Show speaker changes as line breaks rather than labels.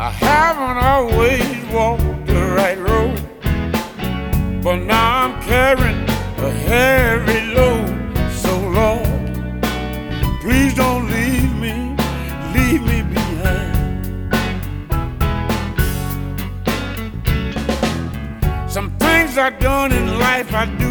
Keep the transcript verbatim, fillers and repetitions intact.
I haven't always walked the right road, but now I'm carrying a heavy load. So Lord, please don't leave me, leave me behind. Some things I've done in life I do